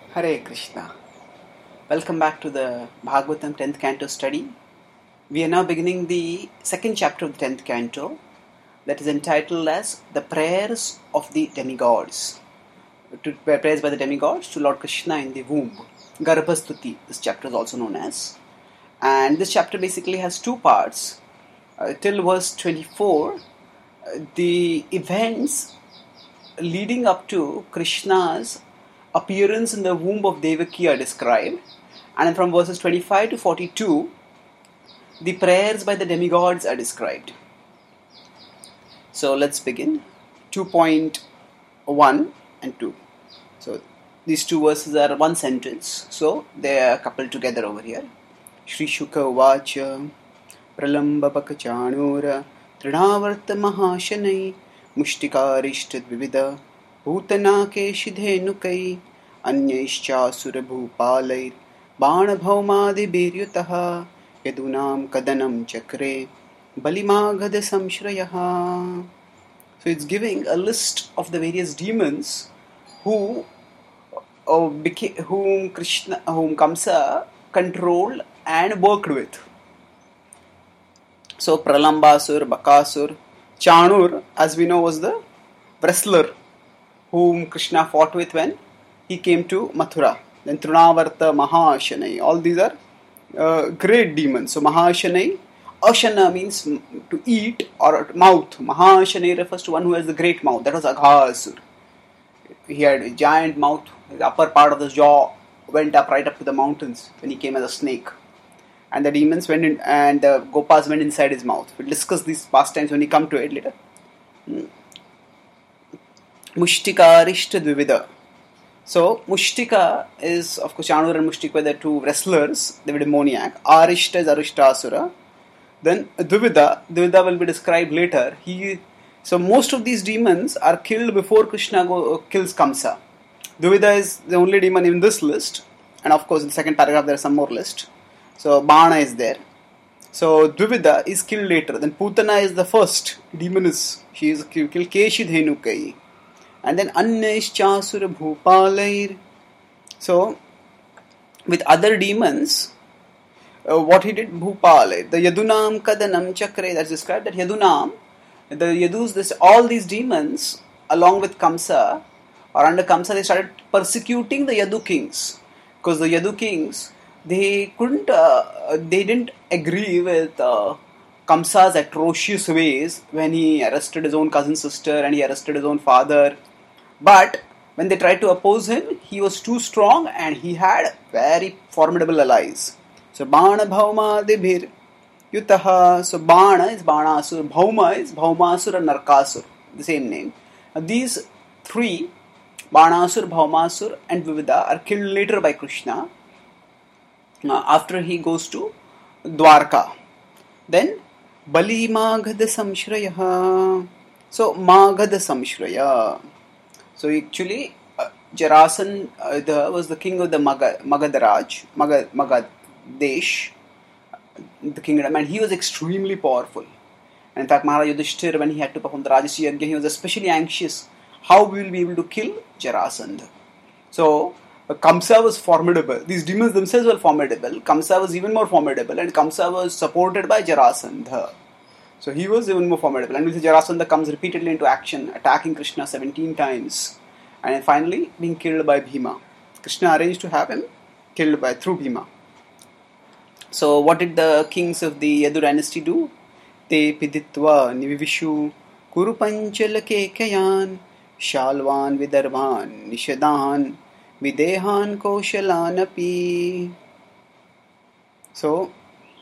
Hare Krishna. Welcome back to the Bhagavatam 10th canto study. We are now beginning the second chapter of the 10th canto that is entitled as The Prayers of the Demigods. Prayers by the demigods to Lord Krishna in the womb. Garbhastuti, this chapter is also known as. And this chapter basically has two parts. Till verse 24, the events leading up to Krishna's appearance in the womb of Devaki are described, and from verses 25 to 42 the prayers by the demigods are described. So let's begin. 2.1 and 2. So these two verses are one sentence, so they are coupled together over here. Shri Shuka Vacha Pralamba Pakachanura Trinavarta Mahashanai Mushtikarishta Dvivida Bhutana Shidhenukai Anyaishchasura Bhupalair Banabhaumadi Biryutaha Yadunam Kadanam Chakre Balimagada Samshrayaha. So it's giving a list of the various demons whom Kamsa controlled and worked with. So Pralambasur, Bakasur, Chanur, as we know, was the wrestler whom Krishna fought with when he came to Mathura. Then Trinavarta, Mahashanai, all these are great demons. So Mahashanai, Ashana means to eat or mouth. Mahashanai refers to one who has the great mouth. That was Aghasur. He had a giant mouth. The upper part of his jaw went up right up to the mountains when he came as a snake. And the demons went in, and the Gopas went inside his mouth. We'll discuss these pastimes when we come to it later. Mushtika Arishta Dvivida. So Mushtika is, of course, Chanur and Mushtika were the two wrestlers. They were demoniac. Arishta is Arishtasura. Then Dvivida will be described later. So most of these demons are killed before Krishna kills Kamsa. Dvivida is the only demon in this list. And of course in the second paragraph there is some more list. So Bana is there. So Dvivida is killed later. Then Putana is the first demon. She is killed Keshidhenukai. And then Anyaishchasura Bhupalair. So with other demons, what he did, Bhupalair, the Yadunam Kadanam Chakre, that's described that Yadunam, the Yadus, all these demons along with Kamsa or under Kamsa, they started persecuting the Yadu kings, because the Yadu kings, they didn't agree with Kamsa's atrocious ways when he arrested his own cousin sister and he arrested his own father. But when they tried to oppose him, he was too strong and he had very formidable allies. So Bana Bhauma Dibhir Yutaha. So Bana is Banasur, Bhauma is Bhaumasur and Narkasur, the same name. Now, these three, Banasur, Bhaumasur and Dvivida, are killed later by Krishna after he goes to Dwarka. Then Bali Maghada Samshrayaha. So Maghada Samshraya. So actually Jarasandha was the king of the Magadharaj, Magadesh, the kingdom, and he was extremely powerful. And in fact, Maharaj Yudhishthira, when he had to perform the Rajasuya Yajna, he was especially anxious how we will be able to kill Jarasandha. So Kamsa was formidable. These demons themselves were formidable. Kamsa was even more formidable, and Kamsa was supported by Jarasandha. So he was even more formidable. And with Jarasandha comes repeatedly into action, attacking Krishna 17 times, and finally being killed by Bhima. Krishna arranged to have him killed through Bhima. So what did the kings of the Yadu dynasty do? Te piditva nivivishu kurupanchala kekayan shalvan vidarbhan nishadan videhan koshalanapi. So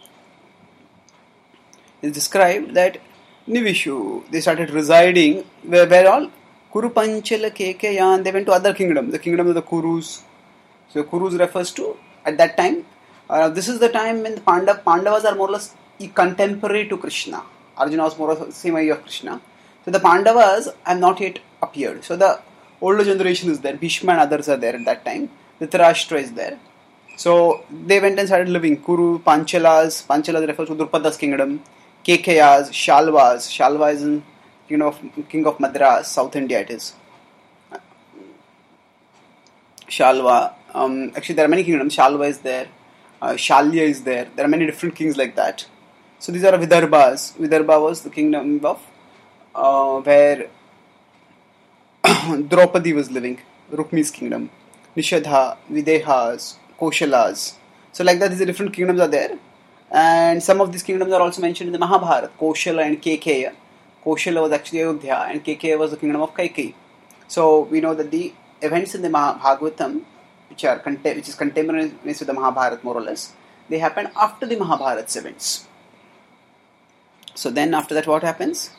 it's described that Nivishu, they started residing where all Kurupanchala Kekayan, they went to other kingdoms, the kingdom of the Kurus. So Kurus refers to, at that time, this is the time when the Pandavas are more or less contemporary to Krishna. Arjuna was more or less the same age of Krishna. So the Pandavas have not yet appeared. So the older generation is there. Bhishma and others are there at that time. Dhritarashtra is there. So they went and started living. Kuru, Panchalas refers to Drupada's kingdom. Kekayas, Shalvas. Shalva is in king of Madras, South India it is. Shalva. Actually, there are many kingdoms. Shalva is there. Shalya is there. There are many different kings like that. So these are Vidarbhas. Vidarbha was the kingdom of where Draupadi was living. Rukmi's kingdom. Nishadha, Videhas, Koshalas. So like that, these different kingdoms are there. And some of these kingdoms are also mentioned in the Mahabharata. Koshala and Kekeya. Koshala was actually Ayodhya and Kekeya was the kingdom of Kaikeyi. So we know that the events in the Bhagavatam, which is contemporaneous with the Mahabharata more or less, they happen after the Mahabharata's events. So then after that what happens?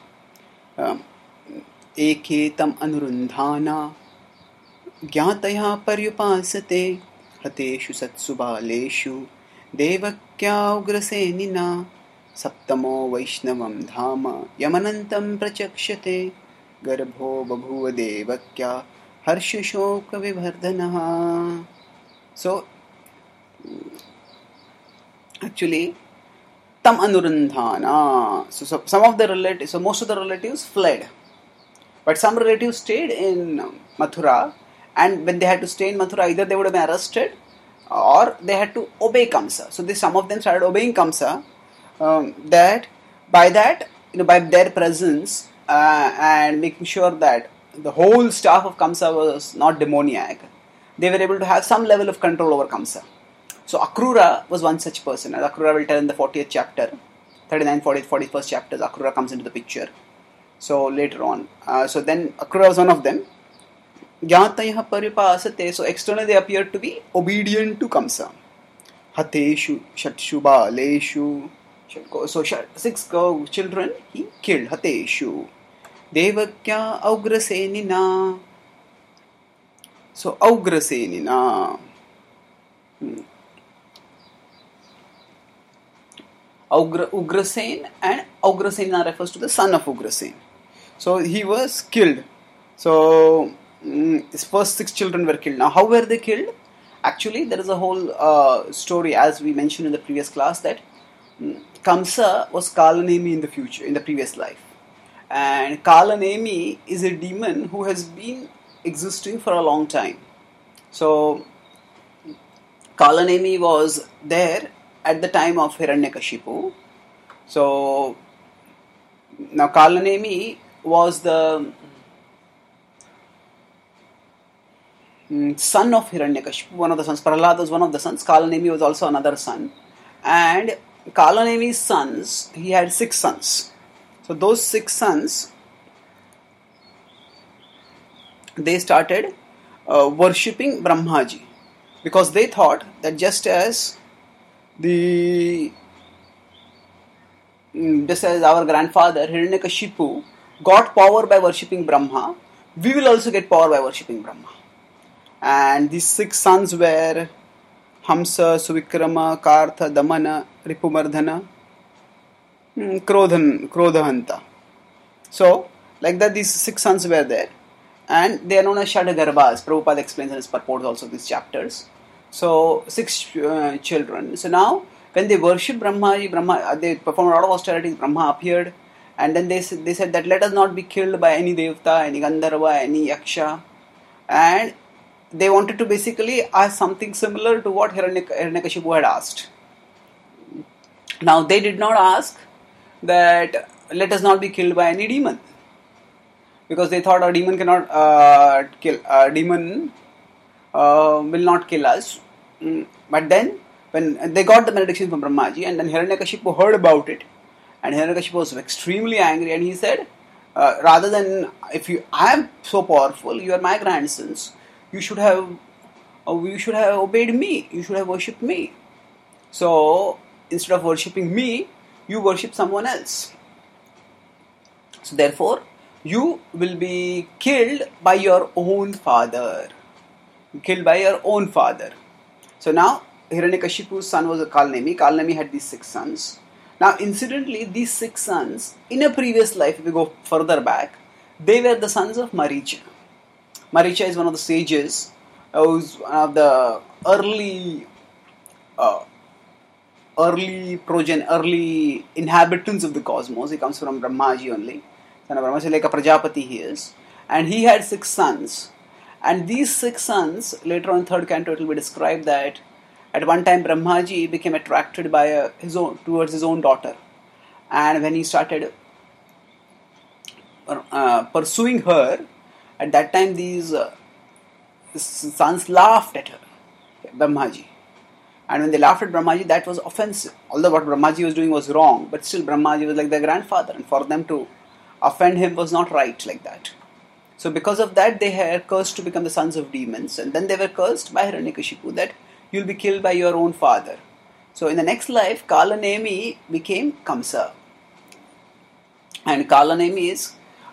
Eketam anurundhana gyataya paryupasate hateshu satsubaleshu devakya ugrasenina saptamo vaishnavam dhama yamanantam prachakshate garbho babhuva devakya harshashoka vivardhanaha. So actually tam anurundhana. So some of the relatives, so most of the relatives fled, but some relatives stayed in Mathura, and when they had to stay in Mathura, either they would have been arrested or they had to obey Kamsa. So some of them started obeying Kamsa. By their presence and making sure that the whole staff of Kamsa was not demoniac, they were able to have some level of control over Kamsa. So Akrura was one such person, as Akrura will tell in the 40th chapter, 39, 40th, 41st chapters. Akrura comes into the picture. So later on, so then Akrura was one of them. Gyatayah paripasate. So externally they appeared to be obedient to Kamsa. Hateshu, Shatshuba, Leshu. So 6 children he killed. Hateshu. Devakya Augrasenina. So Augrasenina. Ugrasen, and Ugrasenina refers to the son of Ugrasen. So he was killed. So his first 6 children were killed. Now how were they killed? Actually there is a whole story, as we mentioned in the previous class, that Kamsa was Kalanemi in the previous life. And Kalanemi is a demon who has been existing for a long time. So Kalanemi was there at the time of Hiranyakashipu. So now Kalanemi was the son of Hiranyakashipu, one of the sons. Prahlad was one of the sons. Kalanemi was also another son. And Kalanemi's sons, he had 6 sons. So those 6 sons, they started worshipping Brahmaji, because they thought that just as our grandfather Hiranyakashipu got power by worshipping Brahma, we will also get power by worshipping Brahma. And these 6 sons were Hamsa, Suvikrama, Kartha, Damana, Ripumardhana, Krodhahanta. So, like that, these 6 sons were there, and they are known as Shadagarbhas. Prabhupada explains in his purports also these chapters. So, 6 children. So now, when they worship Brahma, they performed a lot of austerities. Brahma appeared, and then they said that let us not be killed by any Devta, any Gandharva, any Yaksha, and they wanted to basically ask something similar to what Hiranyakashipu had asked. Now they did not ask that let us not be killed by any demon, because they thought a demon cannot kill. A demon will not kill us. But then when they got the benediction from Brahmaji, and then Hiranyakashipu heard about it, and Hiranyakashipu was extremely angry, and he said, rather than I am so powerful, you are my grandsons. You should have obeyed me. You should have worshipped me. So instead of worshipping me, you worship someone else. So therefore, you will be killed by your own father. Killed by your own father. So now Hiranyakashipu's son was Kalanemi. Kalanemi had these 6 sons. Now incidentally, these 6 sons, in a previous life, if we go further back, they were the sons of Maricha. Maricha is one of the sages, who's one of the early inhabitants of the cosmos. He comes from Brahmaji only. Son of Brahmaji, like a Prajapati he is. And he had 6 sons. And these 6 sons, later on in 3rd canto, it will be described that at one time Brahmaji became attracted by towards his own daughter. And when he started pursuing her, at that time these sons laughed at her, Brahmaji. And when they laughed at Brahmaji, that was offensive. Although what Brahmaji was doing was wrong, but still Brahmaji was like their grandfather, and for them to offend him was not right like that. So because of that, they were cursed to become the sons of demons, and then they were cursed by Hiranyakashipu that you'll be killed by your own father. So in the next life, Kalanemi became Kamsa. And Kalanemi's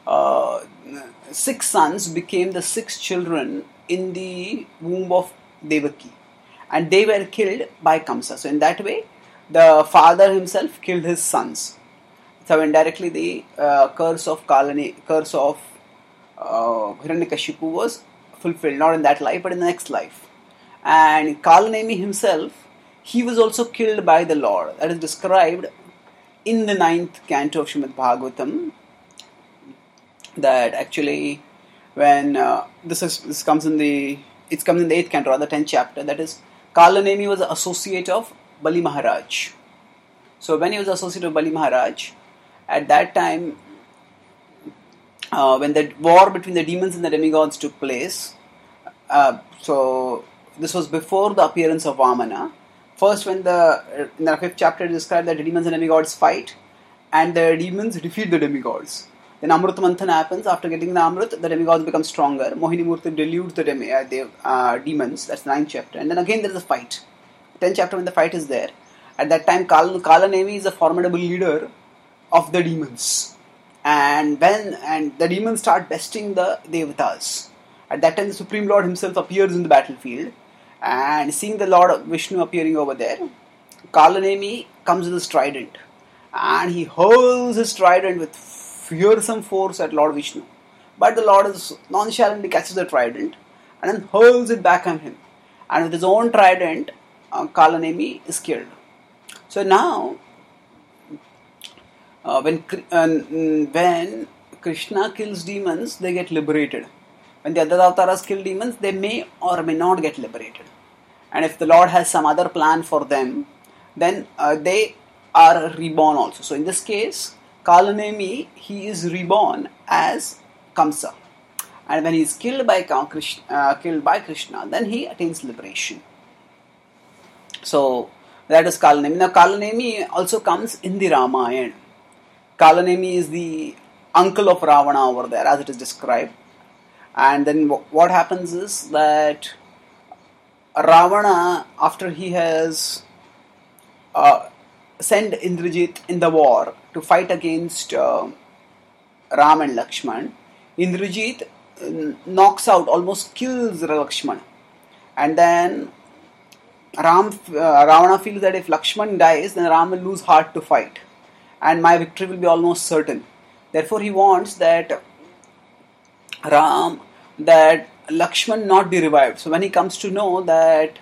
6 sons became the 6 children in the womb of Devaki. And they were killed by Kamsa. So in that way, the father himself killed his sons. So indirectly, the curse of Hiranyakashipu was fulfilled, not in that life, but in the next life. And Kalanemi himself, he was also killed by the Lord. That is described in the 9th canto of Srimad Bhagavatam. That actually, when this comes in the 8th canto, or the 10th chapter. That is, Kalanemi was an associate of Bali Maharaj. So when he was associate of Bali Maharaj, at that time, when the war between the demons and the demigods took place, so this was before the appearance of Vamana. First, when in the 5th chapter it described that the demons and demigods fight, and the demons defeat the demigods. Then Amrut Manthan happens. After getting the Amrut, the demigods become stronger. Mohini Murti deludes the demons. That's the 9th chapter. And then again there is a fight. 10th chapter, when the fight is there. At that time, Kalanemi is a formidable leader of the demons. And the demons start besting the Devatas. At that time, the Supreme Lord himself appears in the battlefield. And seeing the Lord Vishnu appearing over there, Kalanemi comes with his trident. And he hurls his trident with fearsome force at Lord Vishnu. But the Lord nonchalantly catches the trident and then hurls it back at him. And with his own trident, Kalanemi is killed. So now, when Krishna kills demons, they get liberated. When the other avatars kill demons, they may or may not get liberated. And if the Lord has some other plan for them, then they are reborn also. So in this case, Kalanemi, he is reborn as Kamsa. And when he is killed by Krishna, then he attains liberation. So that is Kalanemi. Now Kalanemi also comes in the Ramayana. Kalanemi is the uncle of Ravana over there, as it is described. And then what happens is that Ravana, after he has sent Indrajit in the war to fight against Ram and Lakshman, Indrajit knocks out, almost kills Lakshman. And then Ravana feels that if Lakshman dies, then Ram will lose heart to fight. And my victory will be almost certain. Therefore, he wants that Lakshman not be revived. So when he comes to know that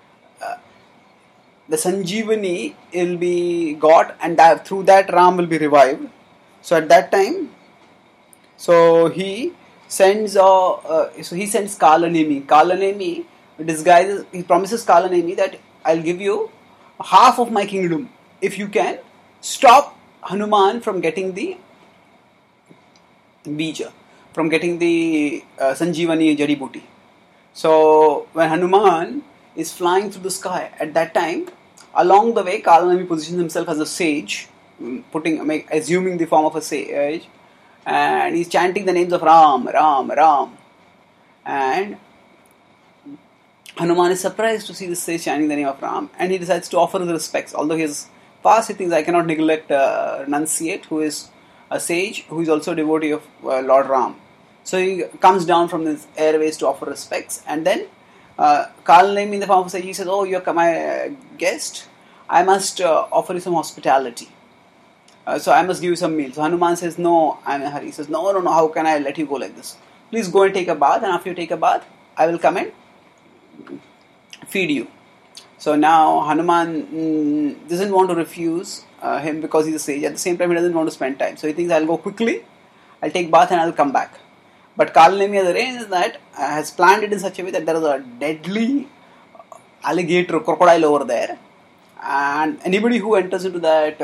the Sanjeevani will be got, and that through that Ram will be revived. So at that time, so he sends Kalanemi. Kalanemi disguises. He promises Kalanemi that I'll give you half of my kingdom if you can stop Hanuman from getting the bija, from getting the Sanjeevani Jadi Booty. So when Hanuman is flying through the sky, at that time, along the way, Kalanemi positions himself as a sage, assuming the form of a sage, and he's chanting the names of Ram, Ram, Ram. And Hanuman is surprised to see this sage chanting the name of Ram, and he decides to offer his respects. Although he is fast, he thinks, I cannot neglect Renunciate, who is a sage, who is also a devotee of Lord Ram. So he comes down from his airways to offer respects, and then Kalanemi in the form of a sage, he says, oh, you're my guest, I must offer you some hospitality. So I must give you some meal. So Hanuman says, no, I'm in a hurry. He says, no, how can I let you go like this? Please go and take a bath, and after you take a bath, I will come and feed you. So now Hanuman doesn't want to refuse him because he's a sage. At the same time, he doesn't want to spend time. So he thinks, I'll go quickly, I'll take bath and I'll come back. But Kalanemi has arranged that, has planned it in such a way that there is a deadly alligator, crocodile over there, and anybody who enters into that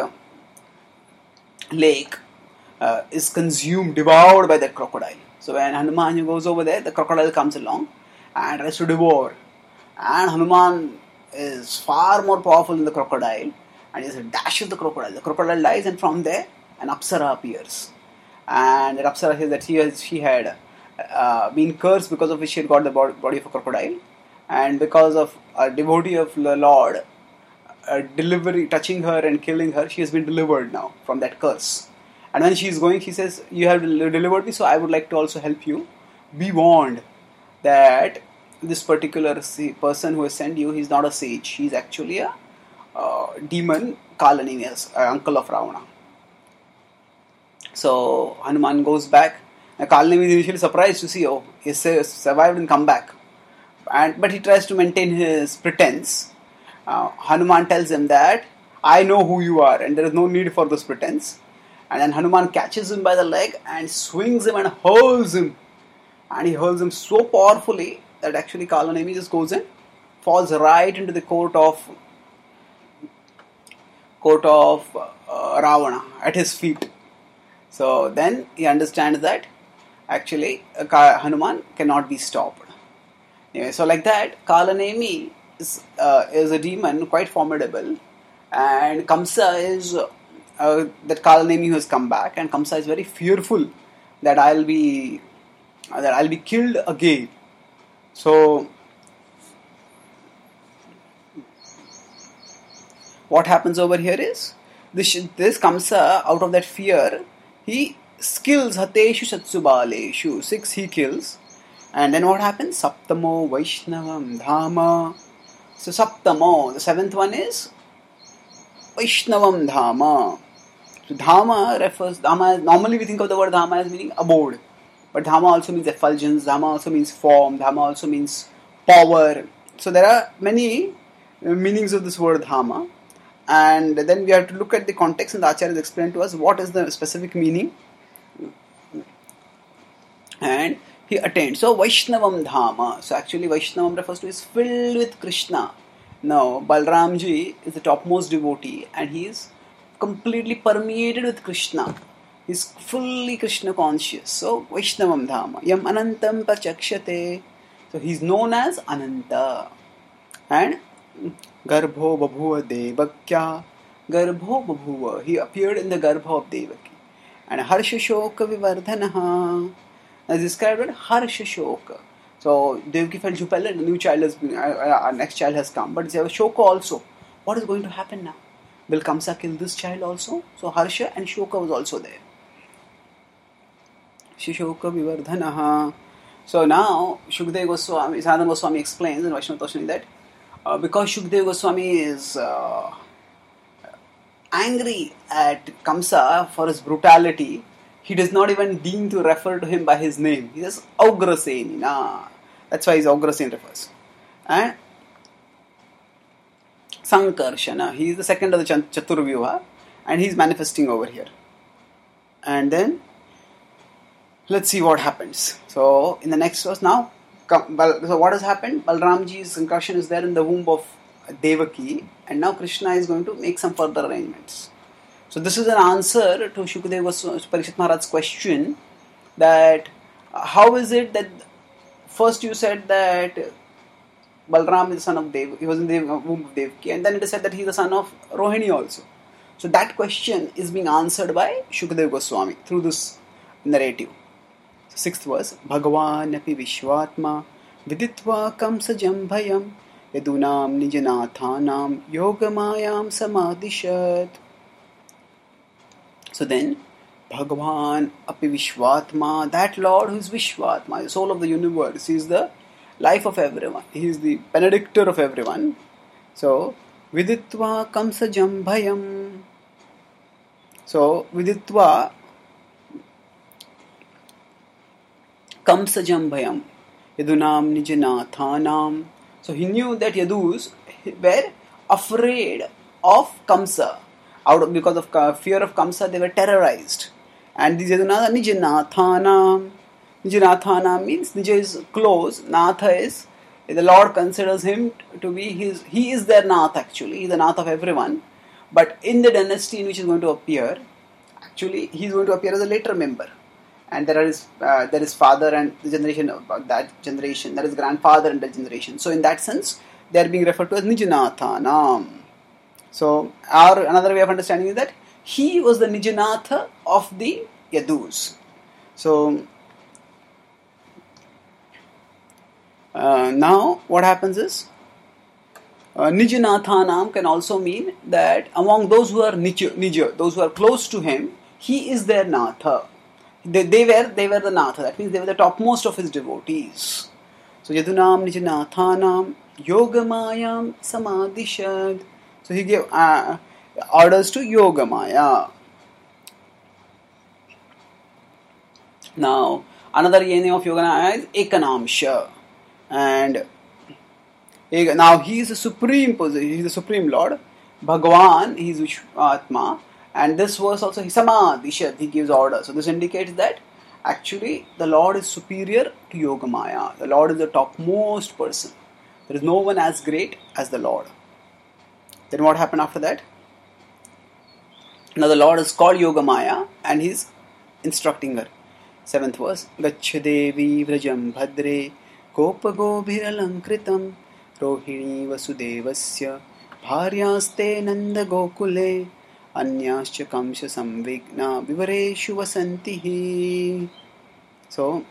lake is consumed, devoured by that crocodile. So when Hanuman goes over there, the crocodile comes along and tries to devour. And Hanuman is far more powerful than the crocodile, and he dashes the crocodile. The crocodile dies, and from there an Apsara appears. And that Apsara says that she had been cursed, because of which she had got the body of a crocodile. And because of a devotee of the Lord touching her and killing her, she has been delivered now from that curse. And when she is going, she says, "You have delivered me, so I would like to also help you. Be warned that this particular person who has sent you, he's not a sage. He's actually a demon, Kalanemi, uncle of Ravana." So Hanuman goes back. Kalanemi is initially surprised to see, oh, he survived and come back. But he tries to maintain his pretense. Hanuman tells him that, "I know who you are, and there is no need for this pretense." And then Hanuman catches him by the leg and swings him and hurls him. And he hurls him so powerfully that actually Kalanemi just goes in, falls right into the court of Ravana at his feet. So then he understands that actually Hanuman cannot be stopped. Anyway, so like that, Kalanemi is a demon, quite formidable, and Kamsa is that Kalanemi who has come back, and Kamsa is very fearful that I'll be killed again. So what happens over here is this Kamsa, out of that fear, he kills Hateshu Satsubaleshu. 6 he kills. And then what happens? Saptamo Vaishnavam Dhama. So Saptamo, the 7th one is Vaishnavam Dhama. So Dhama, normally we think of the word Dhama as meaning abode. But Dhama also means effulgence, Dhama also means form, Dhama also means power. So there are many meanings of this word Dhama. And then we have to look at the context, and the Acharya has explained to us what is the specific meaning. And he attained. So Vaishnavam Dhama. So actually Vaishnavam refers to is filled with Krishna. Now Balramji is the topmost devotee, and he is completely permeated with Krishna. He is fully Krishna conscious. So Vaishnavam Dhama. Yam Anantam Pachakshate. So he is known as Ananta. And Garbho Babhuva Devakya. Garbho Babhuva. He appeared in the Garbha of Devaki. And Harsha Shoka Vivardhanaha. As described as Harsha Shoka. So Devaki felt jubilant, a new child has been, our next child has come. But there was Shoka also. What is going to happen now? Will Kamsa kill this child also? So Harsha and Shoka was also there. Shishoka Vivardhanaha. So now Shukdev Goswami, Sanatana Goswami explains in Vaishnava Toshani that because Shukdev Goswami is angry at Kamsa for his brutality, he does not even deign to refer to him by his name. He says Augraseni. That's why he's Augraseni refers. And Sankarshana, he is the second of the Chaturvyuha, and he's manifesting over here. And then let's see what happens. So in the next verse now, so what has happened? Balramji's Sankarshan is there in the womb of Devaki, and now Krishna is going to make some further arrangements. So this is an answer to Shukadeva Parikshit Maharaj's question that how is it that first you said that Balram is the son of Dev, he was in the womb of Devaki, and then it is said that he is the son of Rohini also. So that question is being answered by Shukadeva Goswami through this narrative. 6th verse, Bhagavan api Vishwatma viditva kamsa jambhayam yadunam nijanathanam yogamayam samadishat. So then, Bhagavan api Vishwatma, that Lord who is Vishwatma, the soul of the universe, he is the life of everyone, he is the benedictor of everyone. So, viditva kamsa jambhayam. So, viditva Kamsa Jambhayam Yadunam Nijanathanam. So he knew that Yadus were afraid of Kamsa. Because of fear of Kamsa, they were terrorized. And these Yadunam Nijanathanam. Nijanathana means Nija is close, Natha is, the Lord considers him to be he is their Nath actually, he is the Nath of everyone. But in the dynasty in which he is going to appear, actually he is going to appear as a later member. And there is father and the generation of that generation, there is grandfather and that generation. So in that sense, they are being referred to as Nijanathanam. So another way of understanding is that he was the Nijanatha of the Yadus. So now what happens is Nijanathanam can also mean that among those who are Nija, those who are close to him, he is their Natha. They were the Natha. That means they were the topmost of his devotees. So Yadunam Nijanathanam Yogamayam Samadhishad. So he gave orders to Yogamaya. Now another name of Yogamaya is Ekanamsha, and now he is the supreme position. He is the supreme Lord. Bhagavan, he is Vishwatma. And this verse also, Samadhishad, he gives order. So this indicates that actually the Lord is superior to Yogamaya. The Lord is the topmost person. There is no one as great as the Lord. Then what happened after that? Now the Lord is called Yogamaya and he is instructing her. 7th verse. Gaccha Devi Vrajam Bhadre Kopago Bhiralankritam Rohini Vasudevasya Bharyaste Nanda Gokule Anyascha Kamsha Samvigna Vivareshu Vasantihi. So,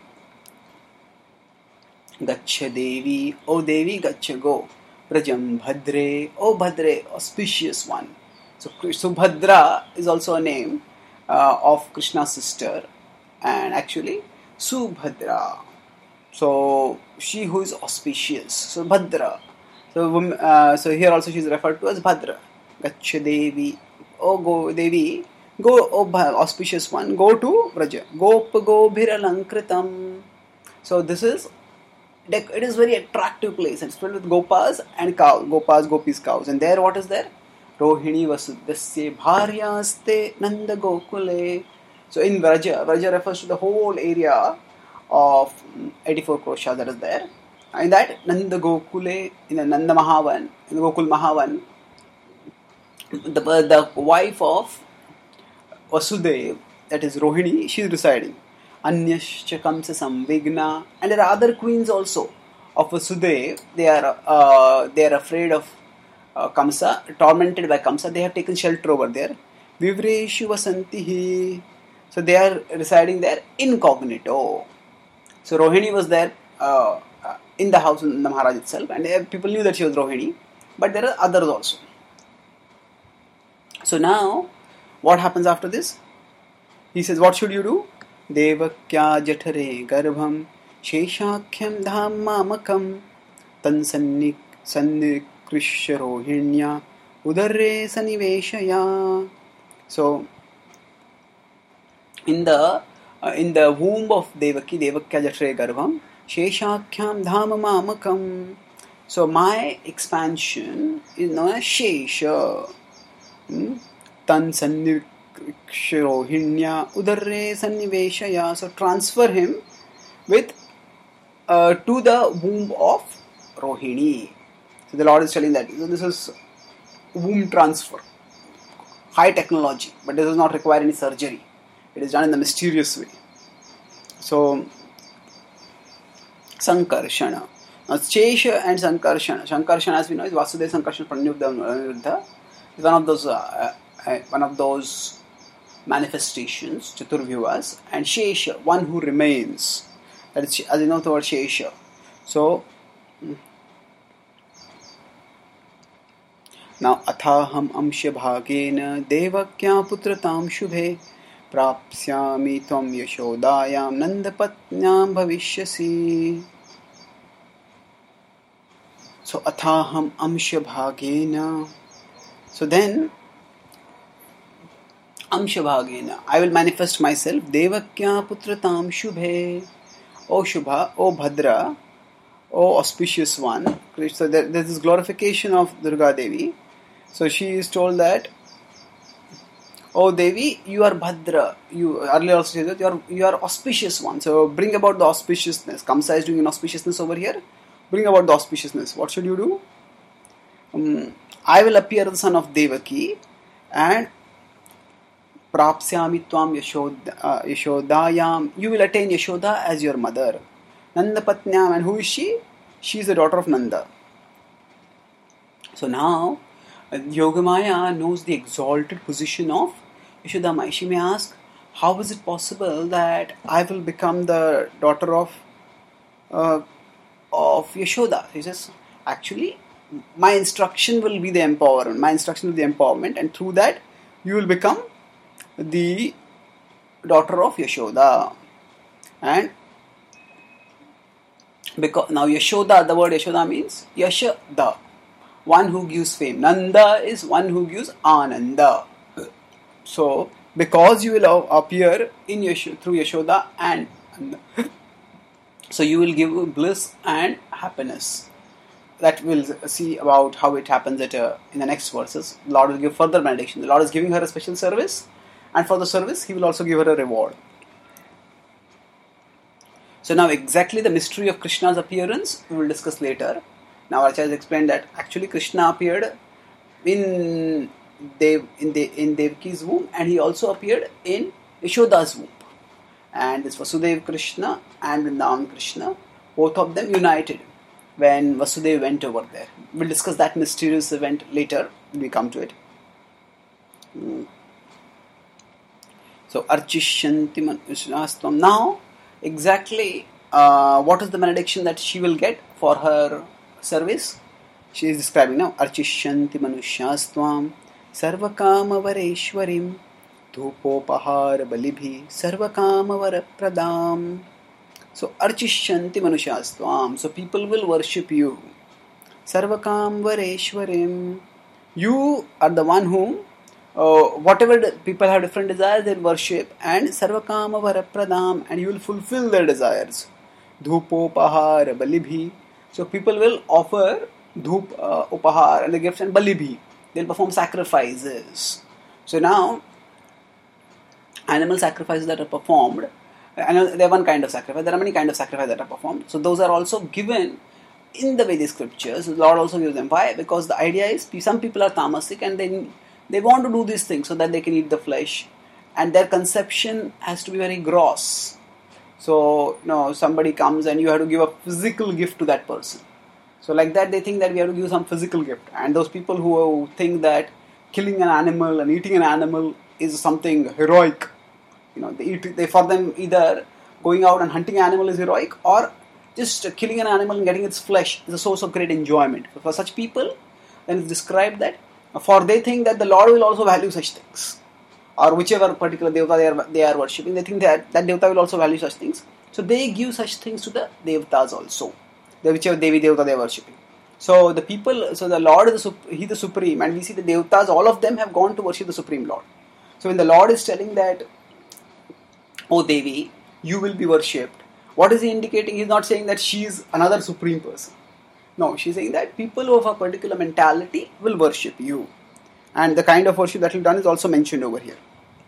Gaccha Devi, O Devi, Gaccha go. Vrajam Bhadre, O Bhadre, auspicious one. So, Subhadra is also a name of Krishna's sister, and actually Subhadra. So, she who is auspicious. So, Bhadra. So here also she is referred to as Bhadra. Gaccha Devi. Oh, go Devi, go, oh auspicious one, go to Vraja. Gopago Bhiralankritam. So this is, it is very attractive place. It's filled with gopas and cows. Gopas, gopis, cows. And there what is there? Rohini Vasudasya Bharyaste Nanda Gokule. So in Vraja refers to the whole area of 84 Krosha that is there. In that Nanda Gokule, in the Nanda Mahavan, in the Gokul Mahavan, the wife of Vasudev, that is Rohini, she is residing. Anyascha Kamsa Samvigna, and there are other queens also of Vasudev. They are afraid of Kamsa, tormented by Kamsa. They have taken shelter over there. Vivreshu Vasantihi. So they are residing there incognito. So Rohini was there in the house in the Maharaj itself, and people knew that she was Rohini, but there are others also. So now, what happens after this? He says, what should you do? Devakya Jathare Garbham Sheshakhyam Dhammamakam Tan Sannikrishya Rohinya Udarre Saniveshaya. So, in the womb of Devaki, Devakya Jathare Garbham Sheshakhyam Dhammamakam. So my expansion is known as Shesha. Tan Sannikrishya Rohinya Udarre Sanniveshaya. So transfer him with to the womb of Rohini. So the Lord is telling that this is womb transfer. High technology, but this does not require any surgery. It is done in a mysterious way. So Sankarshana. Now Shesha and Sankarshana. Sankarshana, as we know, is Vasudeva Sankarshana Pranyuddha. One of those manifestations, Chaturvyuhas, and Shesha, one who remains. That is, as you know, the word Shesha. So now, Athaham Amsha Bhagena Devakya Putratam Shubhe Prapsyami Tvam Yashodayam Nandapatnyam Bhavishyasi. So Athaham Amsha Bhagena. So then, Amshabhagena, I will manifest myself. Devakya Putratam Shubhe. O Shubha, O Bhadra, O auspicious one. So there is this glorification of Durga Devi. So she is told that Oh Devi, you are Bhadra. You earlier also said that you are auspicious one. So bring about the auspiciousness. Kamsa is doing an auspiciousness over here. Bring about the auspiciousness. What should you do? I will appear the son of Devaki and Prapsyami Tvam Yashodayam. You will attain Yashoda as your mother. Nanda Patnyam, and who is she? She is the daughter of Nanda. So now Yogamaya knows the exalted position of Yashodamai. She may ask, how is it possible that I will become the daughter of Yashoda? He says, actually, my instruction will be the empowerment. My instruction will be the empowerment, and through that, you will become the daughter of Yashoda. And because now Yashoda, the word Yashoda means Yashada, one who gives fame. Nanda is one who gives Ananda. So, because you will appear in through Yashoda and so you will give bliss and happiness. That we'll see about how it happens in the next verses. The Lord will give further benediction. The Lord is giving her a special service, and for the service, He will also give her a reward. So now exactly the mystery of Krishna's appearance we will discuss later. Now Acharya has explained that actually Krishna appeared in Devaki's womb, and he also appeared in Yashoda's womb. And this Vasudeva Krishna and Vrindavan Krishna, both of them united when Vasudeva went over there. We'll discuss that mysterious event later when we come to it. So Archishanti Manushnastvam. Now exactly what is the benediction that she will get for her service? She is describing now. Archishanti Manushyastvam Sarvakamavareshwarim Dhupopahara Balibhi Sarvakamavara Pradam. So Archishanti Manushyastvam. So people will worship you. Sarvakamvareshwarim. You are the one whom whatever people have different desires, they worship, and Sarvakama Varapradam, and you will fulfill their desires. Dhupo Upahar Balibhi. So people will offer Dhup Upahar and the gifts and Balibhi. They'll perform sacrifices. So now animal sacrifices that are performed, and they're one kind of sacrifice. There are many kinds of sacrifices that are performed. So those are also given in the Vedic scriptures. The Lord also gives them. Why? Because the idea is some people are tamasic and they want to do these things so that they can eat the flesh, and their conception has to be very gross. So, somebody comes and you have to give a physical gift to that person. So like that, they think that we have to give some physical gift. And those people who think that killing an animal and eating an animal is something heroic, for them either going out and hunting an animal is heroic, or just killing an animal and getting its flesh is a source of great enjoyment. For such people, then it's described that for they think that the Lord will also value such things, or whichever particular devata they are worshipping, they think that devata will also value such things. So they give such things to the devatas also, whichever Devi devata they are worshipping. So the Lord is He the supreme, and we see the devatas, all of them have gone to worship the supreme Lord. So when the Lord is telling that, oh Devi, you will be worshipped, what is He indicating? He is not saying that she is another supreme person. No, she is saying that people of a particular mentality will worship you. And the kind of worship that will be done is also mentioned over here.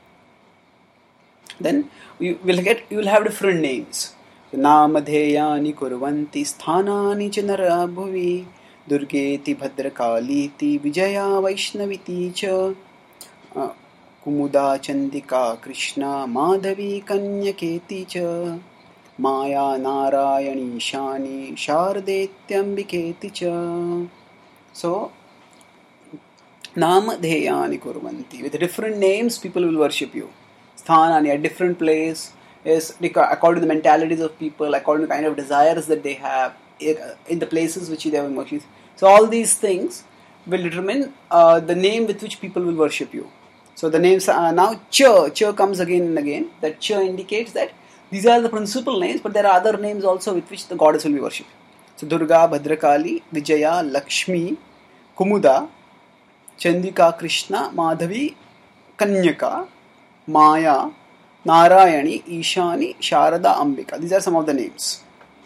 Then you will have different names. Namadheyani kurvanti sthanani chanara bhuvi Durgeti Bhadrakaliti Vijaya Vaishnaviti cha Kumuda Chandika Krishna Madhavi Kanyaketi cha Maya Narayani Shani Shardetyambiketi cha. So Namadheyani kurvanti. With different names, people will worship you. Sthanani, a different place, is according to the mentalities of people, according to the kind of desires that they have, in the places which they have worshipped. So all these things will determine the name with which people will worship you. So the names now Cha comes again and again. That Cha indicates that these are the principal names, but there are other names also with which the goddess will be worshipped. So Durga, Bhadrakali, Vijaya, Lakshmi, Kumuda, Chandika, Krishna, Madhavi, Kanyaka, Maya, Narayani, Ishani, Sharada, Ambika. These are some of the names.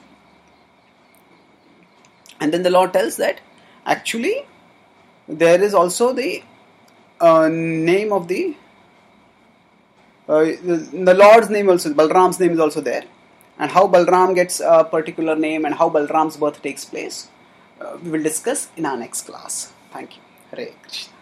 And then the Lord tells that actually there is also the name of the the Lord's name also, Balram's name is also there, and how Balram gets a particular name and how Balram's birth takes place, we will discuss in our next class. Thank you. Hare Krishna.